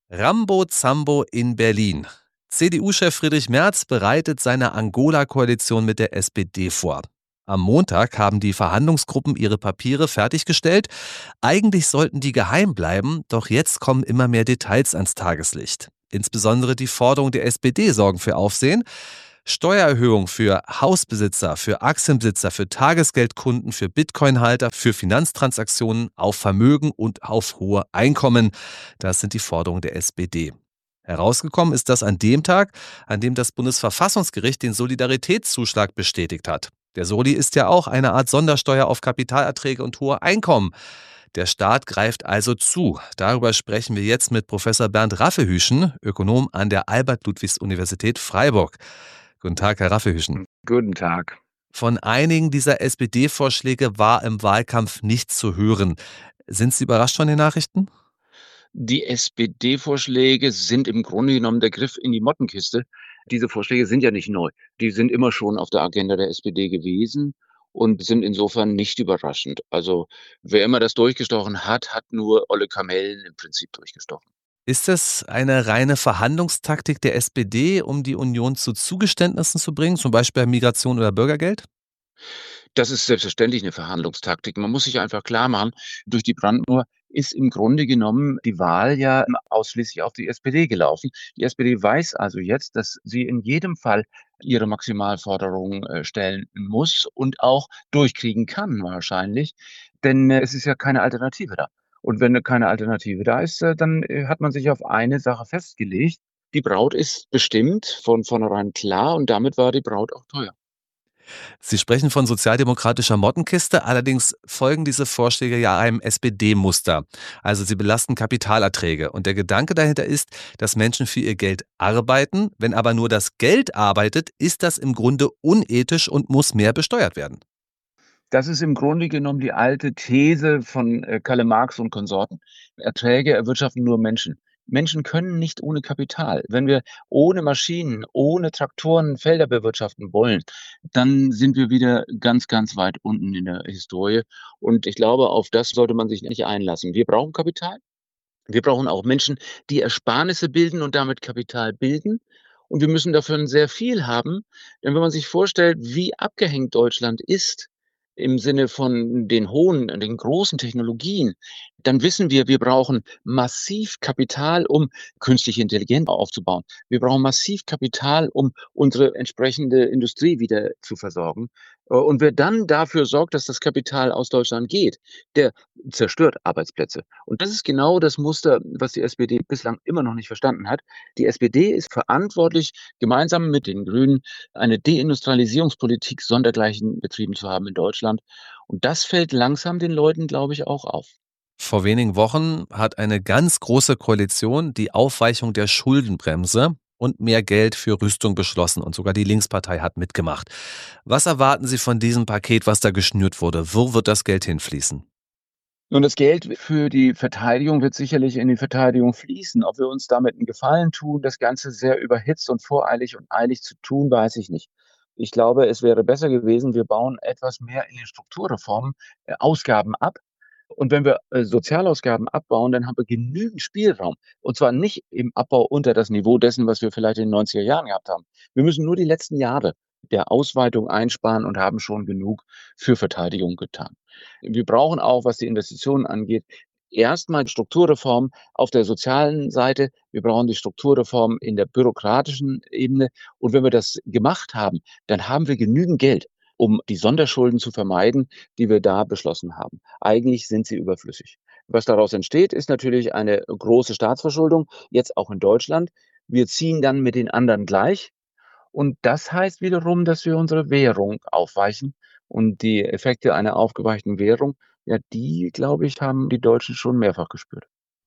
Rambo Zambo in Berlin. CDU-Chef Friedrich Merz bereitet seine Angola-Koalition mit der SPD vor. Am Montag haben die Verhandlungsgruppen ihre Papiere fertiggestellt. Eigentlich sollten die geheim bleiben, doch jetzt kommen immer mehr Details ans Tageslicht. Insbesondere die Forderungen der SPD sorgen für Aufsehen. Steuererhöhung für Hausbesitzer, für Aktienbesitzer, für Tagesgeldkunden, für Bitcoin-Halter, für Finanztransaktionen auf Vermögen und auf hohe Einkommen. Das sind die Forderungen der SPD. Herausgekommen ist das an dem Tag, an dem das Bundesverfassungsgericht den Solidaritätszuschlag bestätigt hat. Der Soli ist ja auch eine Art Sondersteuer auf Kapitalerträge und hohe Einkommen. Der Staat greift also zu. Darüber sprechen wir jetzt mit Professor Bernd Raffehüschen, Ökonom an der Albert-Ludwigs-Universität Freiburg. Guten Tag, Herr Raffehüschen. Guten Tag. Von einigen dieser SPD-Vorschläge war im Wahlkampf nichts zu hören. Sind Sie überrascht von den Nachrichten? Die SPD-Vorschläge sind im Grunde genommen der Griff in die Mottenkiste. Diese Vorschläge sind ja nicht neu. Die sind immer schon auf der Agenda der SPD gewesen und sind insofern nicht überraschend. Also wer immer das durchgestochen hat, hat nur olle Kamellen im Prinzip durchgestochen. Ist das eine reine Verhandlungstaktik der SPD, um die Union zu Zugeständnissen zu bringen, zum Beispiel bei Migration oder Bürgergeld? Das ist selbstverständlich eine Verhandlungstaktik. Man muss sich einfach klarmachen, durch die Brandmauer ist im Grunde genommen die Wahl ja ausschließlich auf die SPD gelaufen. Die SPD weiß also jetzt, dass sie in jedem Fall ihre Maximalforderungen stellen muss und auch durchkriegen kann wahrscheinlich, denn es ist ja keine Alternative da. Und wenn keine Alternative da ist, dann hat man sich auf eine Sache festgelegt. Die Braut ist bestimmt, von vornherein klar, und damit war die Braut auch teuer. Sie sprechen von sozialdemokratischer Mottenkiste, allerdings folgen diese Vorschläge ja einem SPD-Muster. Also sie belasten Kapitalerträge. Und der Gedanke dahinter ist, dass Menschen für ihr Geld arbeiten. Wenn aber nur das Geld arbeitet, ist das im Grunde unethisch und muss mehr besteuert werden. Das ist im Grunde genommen die alte These von Karl Marx und Konsorten. Erträge erwirtschaften nur Menschen. Menschen können nicht ohne Kapital. Wenn wir ohne Maschinen, ohne Traktoren Felder bewirtschaften wollen, dann sind wir wieder ganz, ganz weit unten in der Historie. Und ich glaube, auf das sollte man sich nicht einlassen. Wir brauchen Kapital. Wir brauchen auch Menschen, die Ersparnisse bilden und damit Kapital bilden. Und wir müssen dafür sehr viel haben. Denn wenn man sich vorstellt, wie abgehängt Deutschland ist, im Sinne von den großen Technologien, dann wissen wir, wir brauchen massiv Kapital, um künstliche Intelligenz aufzubauen. Wir brauchen massiv Kapital, um unsere entsprechende Industrie wieder zu versorgen. Und wer dann dafür sorgt, dass das Kapital aus Deutschland geht, der zerstört Arbeitsplätze. Und das ist genau das Muster, was die SPD bislang immer noch nicht verstanden hat. Die SPD ist verantwortlich, gemeinsam mit den Grünen eine Deindustrialisierungspolitik sondergleichen betrieben zu haben in Deutschland. Und das fällt langsam den Leuten, glaube ich, auch auf. Vor wenigen Wochen hat eine ganz große Koalition die Aufweichung der Schuldenbremse und mehr Geld für Rüstung beschlossen und sogar die Linkspartei hat mitgemacht. Was erwarten Sie von diesem Paket, was da geschnürt wurde? Wo wird das Geld hinfließen? Nun, das Geld für die Verteidigung wird sicherlich in die Verteidigung fließen. Ob wir uns damit einen Gefallen tun, das Ganze sehr überhitzt und voreilig und eilig zu tun, weiß ich nicht. Ich glaube, es wäre besser gewesen, wir bauen etwas mehr in den Strukturreformen Ausgaben ab. Und wenn wir Sozialausgaben abbauen, dann haben wir genügend Spielraum. Und zwar nicht im Abbau unter das Niveau dessen, was wir vielleicht in den 90er Jahren gehabt haben. Wir müssen nur die letzten Jahre der Ausweitung einsparen und haben schon genug für Verteidigung getan. Wir brauchen auch, was die Investitionen angeht, erstmal Strukturreform auf der sozialen Seite. Wir brauchen die Strukturreform in der bürokratischen Ebene. Und wenn wir das gemacht haben, dann haben wir genügend Geld, um die Sonderschulden zu vermeiden, die wir da beschlossen haben. Eigentlich sind sie überflüssig. Was daraus entsteht, ist natürlich eine große Staatsverschuldung, jetzt auch in Deutschland. Wir ziehen dann mit den anderen gleich. Und das heißt wiederum, dass wir unsere Währung aufweichen. Und die Effekte einer aufgeweichten Währung, ja, die, glaube ich, haben die Deutschen schon mehrfach gespürt.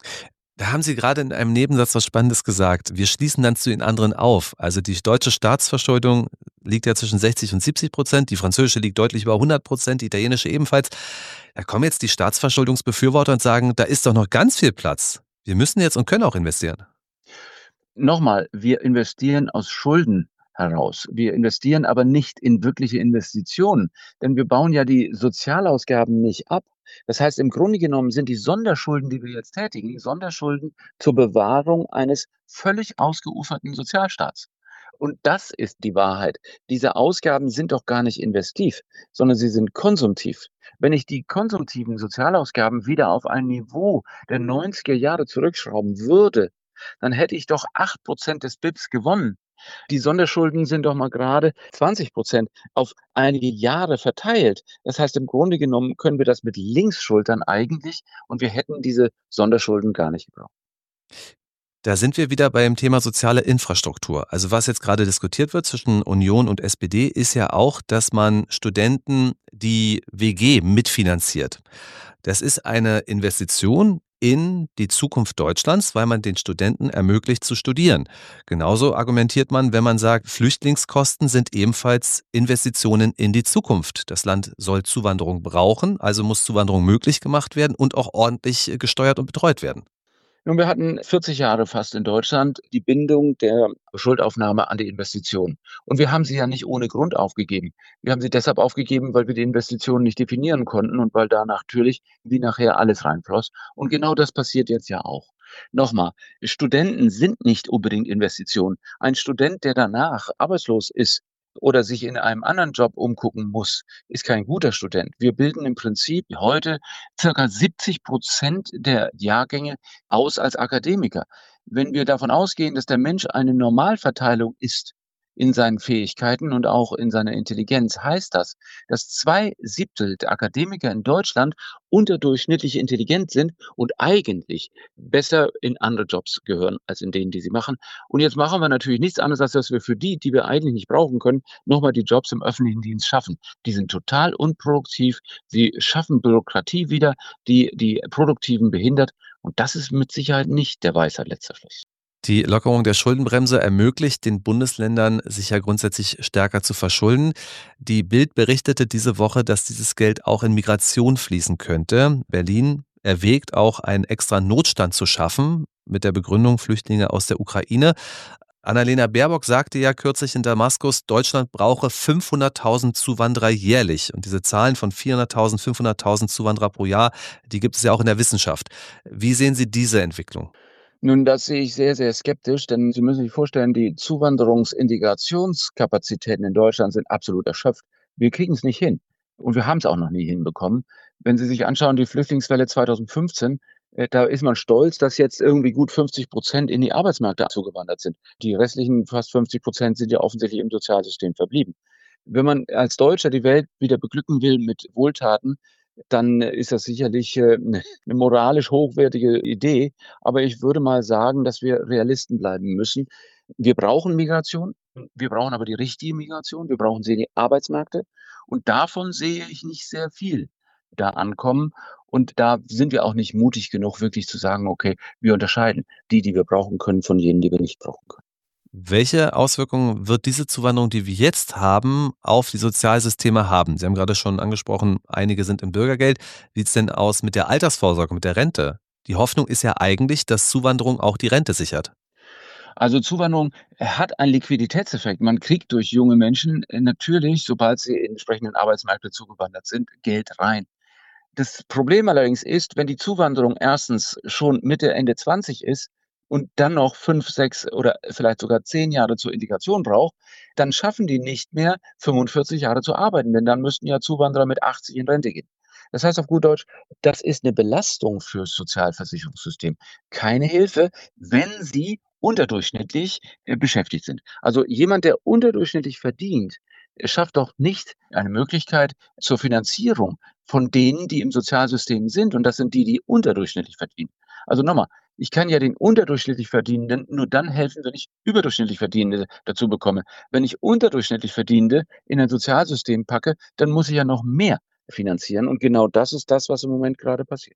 Da haben Sie gerade in einem Nebensatz was Spannendes gesagt. Wir schließen dann zu den anderen auf. Also die deutsche Staatsverschuldung liegt ja zwischen 60% und 70%, die französische liegt deutlich über 100%, die italienische ebenfalls. Da kommen jetzt die Staatsverschuldungsbefürworter und sagen, da ist doch noch ganz viel Platz. Wir müssen jetzt und können auch investieren. Nochmal, wir investieren aus Schulden. heraus. Wir investieren aber nicht in wirkliche Investitionen, denn wir bauen ja die Sozialausgaben nicht ab. Das heißt, im Grunde genommen sind die Sonderschulden, die wir jetzt tätigen, Sonderschulden zur Bewahrung eines völlig ausgeuferten Sozialstaats. Und das ist die Wahrheit. Diese Ausgaben sind doch gar nicht investiv, sondern sie sind konsumtiv. Wenn ich die konsumtiven Sozialausgaben wieder auf ein Niveau der 90er Jahre zurückschrauben würde, dann hätte ich doch 8% des BIPs gewonnen. Die Sonderschulden sind doch mal gerade 20% auf einige Jahre verteilt. Das heißt, im Grunde genommen können wir das mit links schultern eigentlich und wir hätten diese Sonderschulden gar nicht gebraucht. Da sind wir wieder beim Thema soziale Infrastruktur. Also was jetzt gerade diskutiert wird zwischen Union und SPD, ist ja auch, dass man Studenten die WG mitfinanziert. Das ist eine Investition in die Zukunft Deutschlands, weil man den Studenten ermöglicht zu studieren. Genauso argumentiert man, wenn man sagt, Flüchtlingskosten sind ebenfalls Investitionen in die Zukunft. Das Land soll Zuwanderung brauchen, also muss Zuwanderung möglich gemacht werden und auch ordentlich gesteuert und betreut werden. Nun, wir hatten 40 Jahre fast in Deutschland die Bindung der Schuldaufnahme an die Investition. Und wir haben sie ja nicht ohne Grund aufgegeben. Wir haben sie deshalb aufgegeben, weil wir die Investitionen nicht definieren konnten und weil da natürlich wie nachher alles reinfloss. Und genau das passiert jetzt ja auch. Nochmal, Studenten sind nicht unbedingt Investitionen. Ein Student, der danach arbeitslos ist, oder sich in einem anderen Job umgucken muss, ist kein guter Student. Wir bilden im Prinzip heute circa 70% der Jahrgänge aus als Akademiker. Wenn wir davon ausgehen, dass der Mensch eine Normalverteilung ist in seinen Fähigkeiten und auch in seiner Intelligenz, heißt das, dass 2/7 der Akademiker in Deutschland unterdurchschnittlich intelligent sind und eigentlich besser in andere Jobs gehören als in denen, die sie machen. Und jetzt machen wir natürlich nichts anderes, als dass wir für die, die wir eigentlich nicht brauchen können, nochmal die Jobs im öffentlichen Dienst schaffen. Die sind total unproduktiv. Sie schaffen Bürokratie wieder, die die Produktiven behindert. Und das ist mit Sicherheit nicht der Weisheit letzter Schluss. Die Lockerung der Schuldenbremse ermöglicht den Bundesländern, sich ja grundsätzlich stärker zu verschulden. Die Bild berichtete diese Woche, dass dieses Geld auch in Migration fließen könnte. Berlin erwägt auch, einen extra Notstand zu schaffen, mit der Begründung Flüchtlinge aus der Ukraine. Annalena Baerbock sagte ja kürzlich in Damaskus, Deutschland brauche 500.000 Zuwanderer jährlich. Und diese Zahlen von 400.000, 500.000 Zuwanderer pro Jahr, die gibt es ja auch in der Wissenschaft. Wie sehen Sie diese Entwicklung? Nun, das sehe ich sehr, sehr skeptisch, denn Sie müssen sich vorstellen, die Zuwanderungsintegrationskapazitäten in Deutschland sind absolut erschöpft. Wir kriegen es nicht hin und wir haben es auch noch nie hinbekommen. Wenn Sie sich anschauen, die Flüchtlingswelle 2015, da ist man stolz, dass jetzt irgendwie gut 50% in die Arbeitsmärkte zugewandert sind. Die restlichen fast 50% sind ja offensichtlich im Sozialsystem verblieben. Wenn man als Deutscher die Welt wieder beglücken will mit Wohltaten, dann ist das sicherlich 'ne moralisch hochwertige Idee. Aber ich würde mal sagen, dass wir Realisten bleiben müssen. Wir brauchen Migration, wir brauchen aber die richtige Migration. Wir brauchen sie in die Arbeitsmärkte und davon sehe ich nicht sehr viel da ankommen. Und da sind wir auch nicht mutig genug, wirklich zu sagen: „Okay, wir unterscheiden die, die wir brauchen können, von jenen, die wir nicht brauchen können.“ Welche Auswirkungen wird diese Zuwanderung, die wir jetzt haben, auf die Sozialsysteme haben? Sie haben gerade schon angesprochen, einige sind im Bürgergeld. Wie sieht es denn aus mit der Altersvorsorge, mit der Rente? Die Hoffnung ist ja eigentlich, dass Zuwanderung auch die Rente sichert. Also, Zuwanderung hat einen Liquiditätseffekt. Man kriegt durch junge Menschen, natürlich, sobald sie in entsprechenden Arbeitsmärkte zugewandert sind, Geld rein. Das Problem allerdings ist, wenn die Zuwanderung erstens schon Mitte, Ende 20 ist und dann noch 5, 6 oder vielleicht sogar 10 Jahre zur Integration braucht, dann schaffen die nicht mehr 45 Jahre zu arbeiten, denn dann müssten ja Zuwanderer mit 80 in Rente gehen. Das heißt auf gut Deutsch, das ist eine Belastung fürs Sozialversicherungssystem. Keine Hilfe, wenn sie unterdurchschnittlich, beschäftigt sind. Also, jemand, der unterdurchschnittlich verdient, schafft doch nicht eine Möglichkeit zur Finanzierung von denen, die im Sozialsystem sind, und das sind die, die unterdurchschnittlich verdienen. Also nochmal, ich kann ja den unterdurchschnittlich Verdienenden nur dann helfen, wenn ich überdurchschnittlich Verdienende dazu bekomme. Wenn ich unterdurchschnittlich Verdienende in ein Sozialsystem packe, dann muss ich ja noch mehr finanzieren und genau das ist das, was im Moment gerade passiert.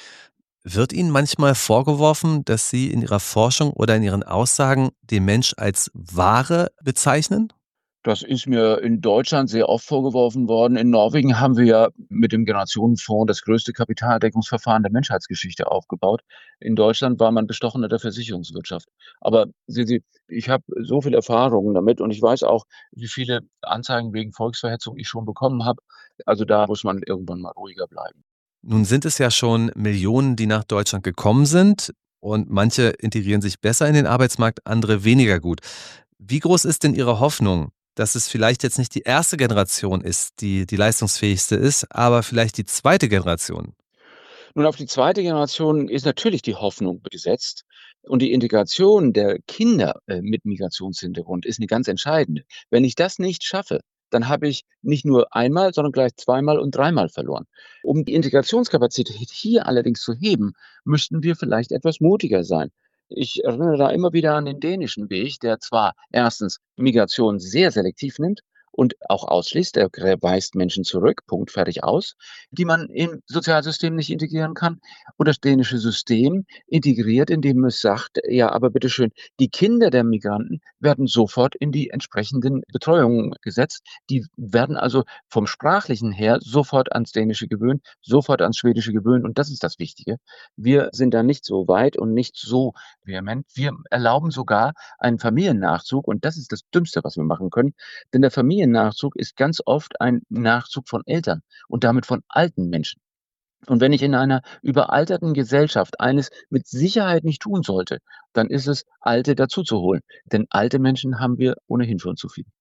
Wird Ihnen manchmal vorgeworfen, dass Sie in Ihrer Forschung oder in Ihren Aussagen den Mensch als Ware bezeichnen? Das ist mir in Deutschland sehr oft vorgeworfen worden. In Norwegen haben wir ja mit dem Generationenfonds das größte Kapitaldeckungsverfahren der Menschheitsgeschichte aufgebaut. In Deutschland war man Bestochener der Versicherungswirtschaft. Aber sehen Sie, ich habe so viel Erfahrungen damit und ich weiß auch, wie viele Anzeigen wegen Volksverhetzung ich schon bekommen habe. Also da muss man irgendwann mal ruhiger bleiben. Nun sind es ja schon Millionen, die nach Deutschland gekommen sind und manche integrieren sich besser in den Arbeitsmarkt, andere weniger gut. Wie groß ist denn Ihre Hoffnung, dass es vielleicht jetzt nicht die erste Generation ist, die die leistungsfähigste ist, aber vielleicht die zweite Generation? Nun, auf die zweite Generation ist natürlich die Hoffnung gesetzt und die Integration der Kinder, mit Migrationshintergrund ist 'ne ganz entscheidende. Wenn ich das nicht schaffe, dann habe ich nicht nur einmal, sondern gleich zweimal und dreimal verloren. Um die Integrationskapazität hier allerdings zu heben, müssten wir vielleicht etwas mutiger sein. Ich erinnere da immer wieder an den dänischen Weg, der zwar erstens Migration sehr selektiv nimmt und auch ausschließt, er weist Menschen zurück, Punkt, fertig, aus, die man im Sozialsystem nicht integrieren kann. Und das dänische System integriert, indem es sagt: „Ja, aber bitteschön, die Kinder der Migranten werden sofort in die entsprechenden Betreuungen gesetzt. Die werden also vom Sprachlichen her sofort ans Dänische gewöhnt, sofort ans Schwedische gewöhnt." Und das ist das Wichtige. Wir sind da nicht so weit und nicht so vehement. Wir erlauben sogar einen Familiennachzug und das ist das Dümmste, was wir machen können, denn der Familiennachzug ist ganz oft ein Nachzug von Eltern und damit von alten Menschen. Und wenn ich in einer überalterten Gesellschaft eines mit Sicherheit nicht tun sollte, dann ist es, Alte dazuzuholen. Denn alte Menschen haben wir ohnehin schon zu viel.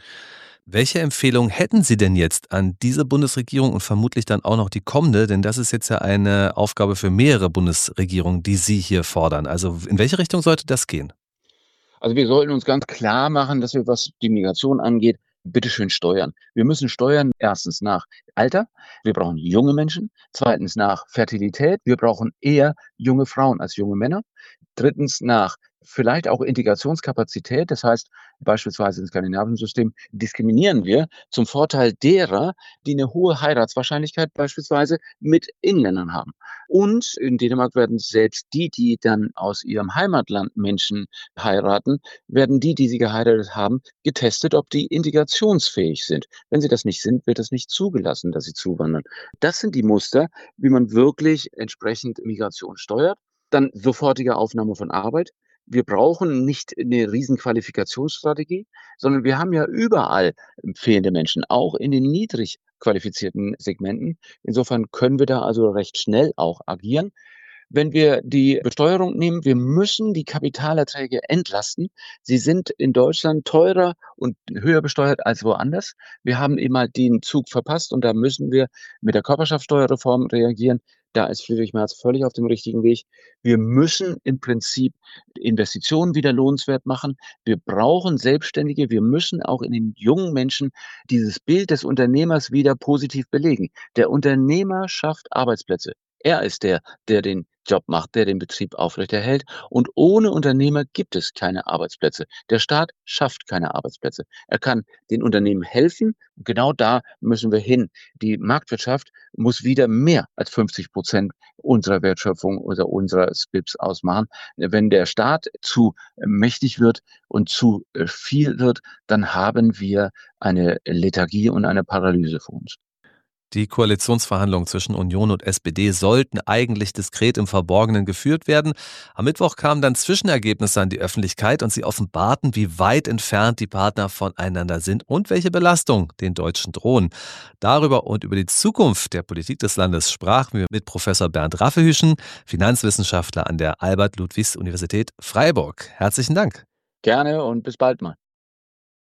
Welche Empfehlung hätten Sie denn jetzt an diese Bundesregierung und vermutlich dann auch noch die kommende? Denn das ist jetzt ja eine Aufgabe für mehrere Bundesregierungen, die Sie hier fordern. Also in welche Richtung sollte das gehen? Also, wir sollten uns ganz klar machen, dass wir, was die Migration angeht, bitteschön steuern. Wir müssen steuern, erstens nach Alter. Wir brauchen junge Menschen. Zweitens nach Fertilität. Wir brauchen eher junge Frauen als junge Männer. Drittens nach vielleicht auch Integrationskapazität. Das heißt, beispielsweise im skandinavischen System diskriminieren wir zum Vorteil derer, die eine hohe Heiratswahrscheinlichkeit beispielsweise mit Inländern haben. Und in Dänemark werden selbst die, die dann aus ihrem Heimatland Menschen heiraten, werden die, die sie geheiratet haben, getestet, ob die integrationsfähig sind. Wenn sie das nicht sind, wird es nicht zugelassen, dass sie zuwandern. Das sind die Muster, wie man wirklich entsprechend Migration steuert. Dann sofortige Aufnahme von Arbeit. Wir brauchen nicht eine riesen Qualifikationsstrategie, sondern wir haben ja überall fehlende Menschen, auch in den niedrig qualifizierten Segmenten. Insofern können wir da also recht schnell auch agieren. Wenn wir die Besteuerung nehmen, wir müssen die Kapitalerträge entlasten. Sie sind in Deutschland teurer und höher besteuert als woanders. Wir haben eben halt den Zug verpasst und da müssen wir mit der Körperschaftsteuerreform reagieren. Da ist Friedrich Merz völlig auf dem richtigen Weg. Wir müssen im Prinzip Investitionen wieder lohnenswert machen. Wir brauchen Selbstständige. Wir müssen auch in den jungen Menschen dieses Bild des Unternehmers wieder positiv belegen. Der Unternehmer schafft Arbeitsplätze. Er ist der, der den Job macht, der den Betrieb aufrechterhält. Und ohne Unternehmer gibt es keine Arbeitsplätze. Der Staat schafft keine Arbeitsplätze. Er kann den Unternehmen helfen. Und genau da müssen wir hin. Die Marktwirtschaft muss wieder mehr als 50% unserer Wertschöpfung oder unserer SPIPs ausmachen. Wenn der Staat zu mächtig wird und zu viel wird, dann haben wir eine Lethargie und eine Paralyse vor uns. Die Koalitionsverhandlungen zwischen Union und SPD sollten eigentlich diskret im Verborgenen geführt werden. Am Mittwoch kamen dann Zwischenergebnisse an die Öffentlichkeit und sie offenbarten, wie weit entfernt die Partner voneinander sind und welche Belastung den Deutschen drohen. Darüber und über die Zukunft der Politik des Landes sprachen wir mit Professor Bernd Raffelhüschen, Finanzwissenschaftler an der Albert-Ludwigs-Universität Freiburg. Herzlichen Dank. Gerne und bis bald mal.